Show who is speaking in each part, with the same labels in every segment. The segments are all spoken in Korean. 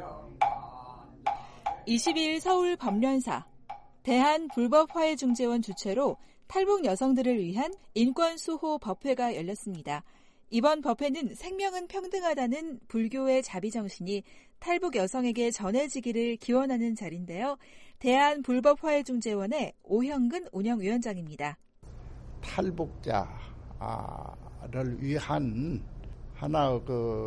Speaker 1: (22일) 서울 법련사 대한불법화해중재원 주최로 탈북 여성들을 위한 인권수호 법회가 열렸습니다. 이번 법회는 생명은 평등하다는 불교의 자비정신이 탈북 여성에게 전해지기를 기원하는 자리인데요. 대한불법화해중재원의 오형근 운영위원장입니다.
Speaker 2: 탈북자를 위한 하나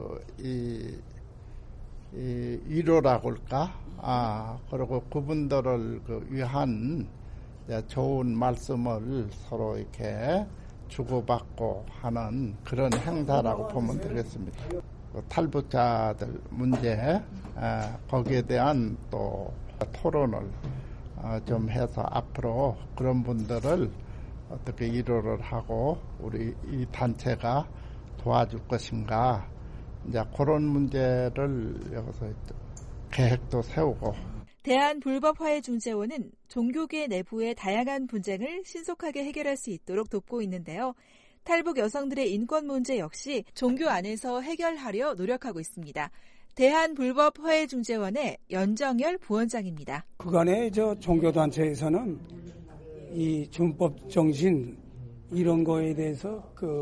Speaker 2: 위로라고 할까? 그리고 그분들을 위한 좋은 말씀을 서로 이렇게 주고받고 하는 그런 행사라고 보면 되겠습니다. 탈북자들 문제, 거기에 대한 또 토론을 좀 해서 앞으로 그런 분들을 어떻게 위로를 하고 우리 이 단체가 도와줄 것인가, 이제 그런 문제를 여기서 계획도 세우고.
Speaker 1: 대한불법화해중재원은 종교계 내부의 다양한 분쟁을 신속하게 해결할 수 있도록 돕고 있는데요. 탈북 여성들의 인권 문제 역시 종교 안에서 해결하려 노력하고 있습니다. 대한불법화해중재원의 연정열 부원장입니다.
Speaker 3: 그간의 종교단체에서는 이 준법 정신 이런 거에 대해서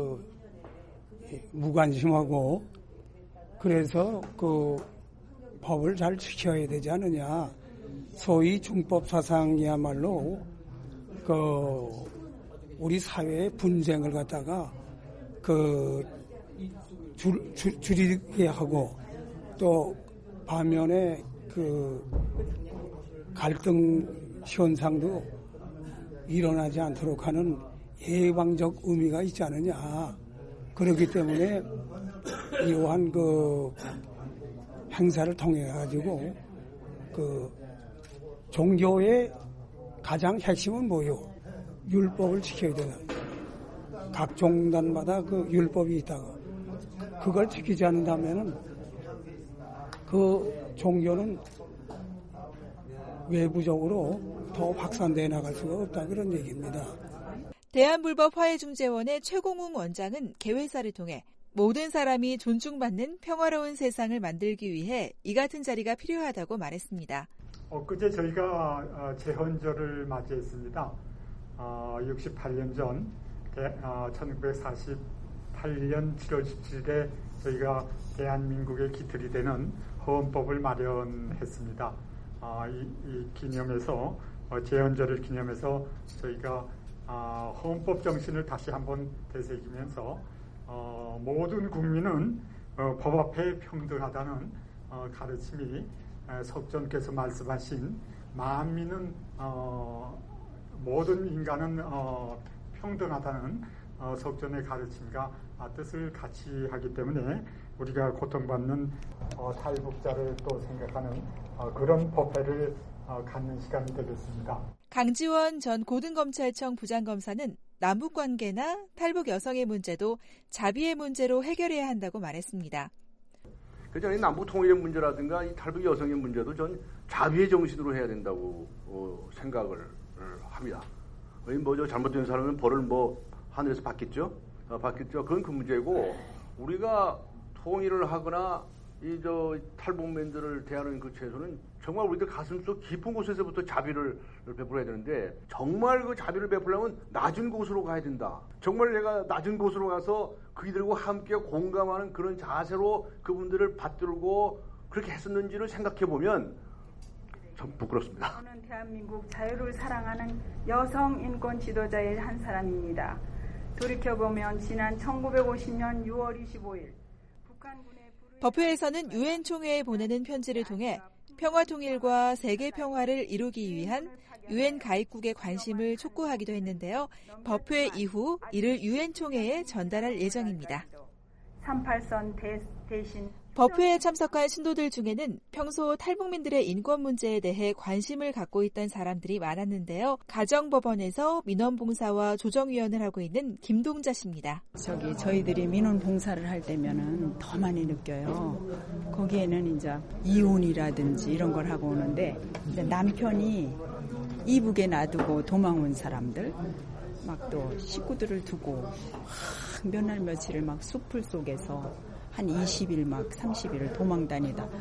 Speaker 3: 무관심하고, 그래서 법을 잘 지켜야 되지 않느냐. 소위 준법 사상이야말로 우리 사회의 분쟁을 갖다가 줄이게 하고, 또 반면에 갈등 현상도 일어나지 않도록 하는 예방적 의미가 있지 않느냐. 그렇기 때문에 이러한 행사를 통해 가지고 종교의 가장 핵심은 뭐요? 율법을 지켜야 된다. 각 종단마다 율법이 있다고. 그걸 지키지 않는다면은 그 종교는 외부적으로 더 확산되어 나갈 수가 없다, 그런 얘기입니다.
Speaker 1: 대한불법화해중재원의 최공웅 원장은 개회사를 통해 모든 사람이 존중받는 평화로운 세상을 만들기 위해 이 같은 자리가 필요하다고 말했습니다.
Speaker 4: 엊그제 저희가 제헌절을 맞이했습니다. 68년 전 1948년 7월 17일에 저희가 대한민국의 기틀이 되는 헌법을 마련했습니다. 이 기념해서 제헌절을 기념해서 저희가 헌법 정신을 다시 한번 되새기면서 모든 국민은 법 앞에 평등하다는 가르침이 석전께서 말씀하신 만민은 모든 인간은 평등하다는 석전의 가르침과 뜻을 같이 하기 때문에 우리가 고통받는 탈북자를 또 생각하는 그런 법회를 갖는 시간이 되겠습니다.
Speaker 1: 강지원 전 고등검찰청 부장검사는 남북관계나 탈북 여성의 문제도 자비의 문제로 해결해야 한다고 말했습니다.
Speaker 5: 그래서 남북 통일의 문제라든가 이 탈북 여성의 문제도 전 자비의 정신으로 해야 된다고 생각을 합니다. 잘못된 사람은 벌을 하늘에서 받겠죠? 그건 그 문제고, 우리가 통일을 하거나 탈북민들을 대하는 그 최소는 정말 우리들 가슴속 깊은 곳에서부터 자비를 베풀어야 되는데, 정말 그 자비를 베풀려면 낮은 곳으로 가야 된다. 정말 내가 낮은 곳으로 가서 그들과 함께 공감하는 그런 자세로 그분들을 받들고 그렇게 했었는지를 생각해보면 참 부끄럽습니다.
Speaker 6: 저는 대한민국 자유를 사랑하는 여성 인권 지도자의 한 사람입니다. 돌이켜보면 지난 1950년 6월 25일 북한군의
Speaker 1: 법회에서는 유엔 총회에 보내는 편지를 통해 평화통일과 세계 평화를 이루기 위한 유엔 가입국의 관심을 촉구하기도 했는데요. 법회 이후 이를 유엔 총회에 전달할 예정입니다. 38선 대신 법회에 참석한 신도들 중에는 평소 탈북민들의 인권 문제에 대해 관심을 갖고 있던 사람들이 많았는데요. 가정법원에서 민원봉사와 조정위원을 하고 있는 김동자 씨입니다.
Speaker 7: 저희들이 민원봉사를 할 때면은 더 많이 느껴요. 거기에는 이제 이혼이라든지 이런 걸 하고 오는데, 남편이 이북에 놔두고 도망온 사람들, 막 또 식구들을 두고 몇 날 며칠을 막 숲을 속에서 한 20일 막 30일을 도망 다니다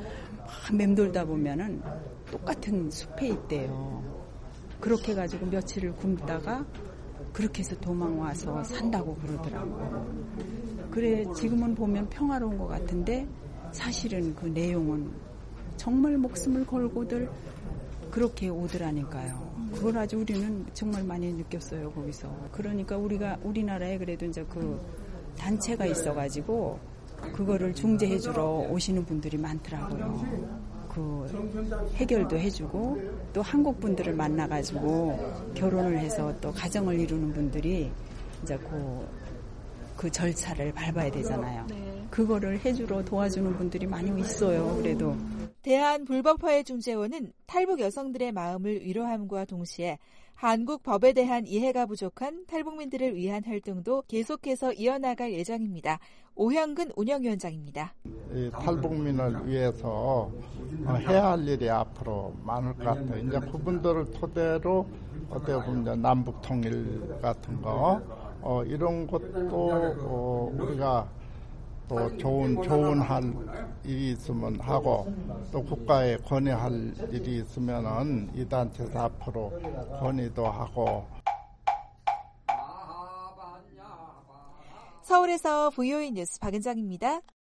Speaker 7: 막 맴돌다 보면은 똑같은 숲에 있대요. 그렇게 해가지고 며칠을 굶다가 그렇게 해서 도망와서 산다고 그러더라고. 그래 지금은 보면 평화로운 것 같은데 사실은 그 내용은 정말 목숨을 걸고들 그렇게 오더라니까요. 그걸 아주 우리는 정말 많이 느꼈어요, 거기서. 그러니까 우리나라에 그래도 이제 그 단체가 있어가지고 그거를 중재해주러 오시는 분들이 많더라고요. 그 해결도 해주고 또 한국 분들을 만나가지고 결혼을 해서 또 가정을 이루는 분들이 이제 그 절차를 밟아야 되잖아요. 네. 그거를 해주러 도와주는 분들이 많이 있어요. 그래도.
Speaker 1: 대한불법화해중재원은 탈북 여성들의 마음을 위로함과 동시에 한국 법에 대한 이해가 부족한 탈북민들을 위한 활동도 계속해서 이어나갈 예정입니다. 오형근 운영위원장입니다.
Speaker 2: 이 탈북민을 위해서 해야 할 일이 앞으로 많을 것 같아요. 이제 그분들을 토대로 어떻게 보면 남북 통일 같은 거 이런 것도 우리가 또 좋은 할 일이 있으면 하고 또 국가에 건의할 일이 있으면은 이 단체에서 앞으로 건의도 하고.
Speaker 1: 서울에서 VOA 뉴스 박은정입니다.